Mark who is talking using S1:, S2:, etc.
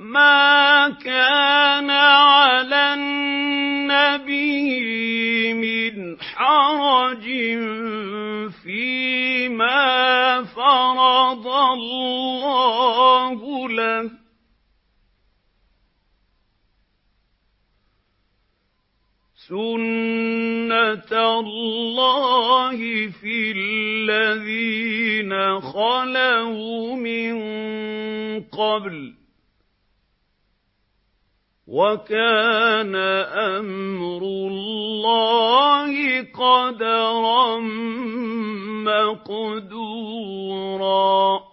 S1: مَا كَانَ عَلَى النَّبِيِّ مِنْ حَرَجٍ فِيمَا فَرَضَ اللَّهُ لَهُ ۖ سُنَّةَ اللَّهِ فِي الَّذِينَ خَلَوْا مِن قَبْلُ ۚ وَكَانَ أَمْرُ اللَّهِ قَدَرًا مَّقْدُورًا